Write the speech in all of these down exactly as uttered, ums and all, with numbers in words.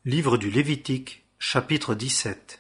Livre du Lévitique, chapitre dix-sept.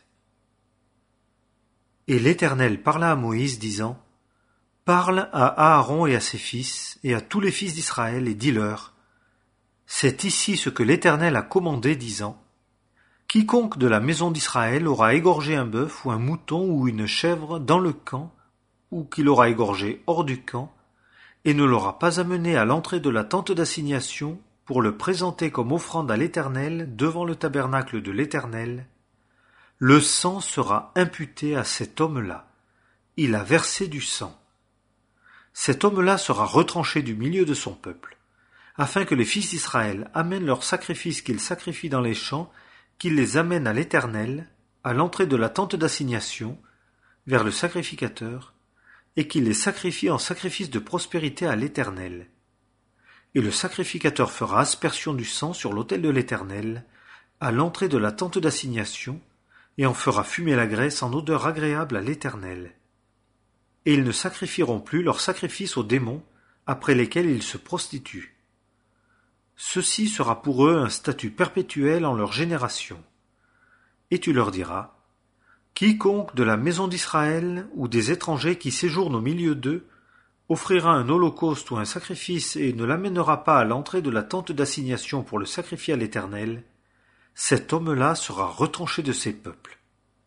Et l'Éternel parla à Moïse, disant : Parle à Aaron et à ses fils, et à tous les fils d'Israël, et dis-leur : C'est ici ce que l'Éternel a commandé, disant : Quiconque de la maison d'Israël aura égorgé un bœuf ou un mouton ou une chèvre dans le camp, ou qu'il aura égorgé hors du camp, et ne l'aura pas amené à l'entrée de la tente d'assignation, pour le présenter comme offrande à l'Éternel devant le tabernacle de l'Éternel, le sang sera imputé à cet homme-là. Il a versé du sang. Cet homme-là sera retranché du milieu de son peuple, afin que les fils d'Israël amènent leurs sacrifices qu'ils sacrifient dans les champs, qu'ils les amènent à l'Éternel, à l'entrée de la tente d'assignation, vers le sacrificateur, et qu'ils les sacrifient en sacrifice de prospérité à l'Éternel. Et le sacrificateur fera aspersion du sang sur l'autel de l'Éternel, à l'entrée de la tente d'assignation, et en fera fumer la graisse en odeur agréable à l'Éternel. Et ils ne sacrifieront plus leurs sacrifices aux démons, après lesquels ils se prostituent. Ceci sera pour eux un statut perpétuel en leur génération. Et tu leur diras : Quiconque de la maison d'Israël ou des étrangers qui séjournent au milieu d'eux offrira un holocauste ou un sacrifice et ne l'amènera pas à l'entrée de la tente d'assignation pour le sacrifier à l'Éternel, cet homme-là sera retranché de ses peuples.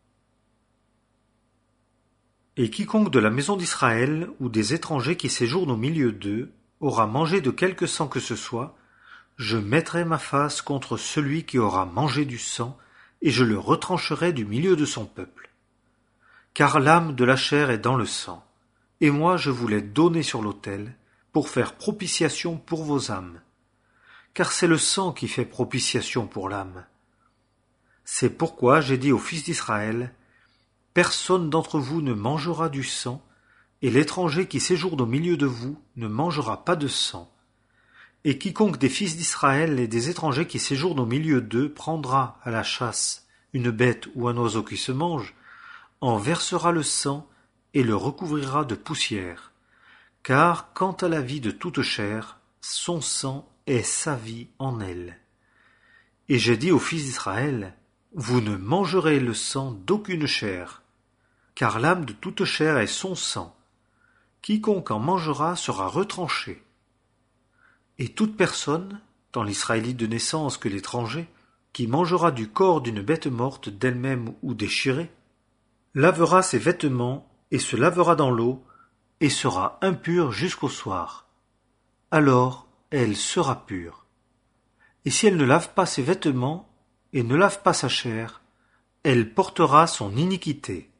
Et quiconque de la maison d'Israël ou des étrangers qui séjournent au milieu d'eux aura mangé de quelque sang que ce soit, je mettrai ma face contre celui qui aura mangé du sang, et je le retrancherai du milieu de son peuple. Car l'âme de la chair est dans le sang, et moi je vous l'ai donné sur l'autel, pour faire propitiation pour vos âmes. Car c'est le sang qui fait propitiation pour l'âme. C'est pourquoi j'ai dit aux fils d'Israël : Personne d'entre vous ne mangera du sang, et l'étranger qui séjourne au milieu de vous ne mangera pas de sang. Et quiconque des fils d'Israël et des étrangers qui séjournent au milieu d'eux prendra à la chasse une bête ou un oiseau qui se mange, en versera le sang et le recouvrira de poussière. Car quant à la vie de toute chair, son sang est sa vie en elle. Et j'ai dit aux fils d'Israël : Vous ne mangerez le sang d'aucune chair, car l'âme de toute chair est son sang. Quiconque en mangera sera retranché. Et toute personne, tant l'Israélite de naissance que l'étranger, qui mangera du corps d'une bête morte d'elle-même ou déchirée, lavera ses vêtements et se lavera dans l'eau, et sera impure jusqu'au soir. Alors elle sera pure. Et si elle ne lave pas ses vêtements, et ne lave pas sa chair, elle portera son iniquité.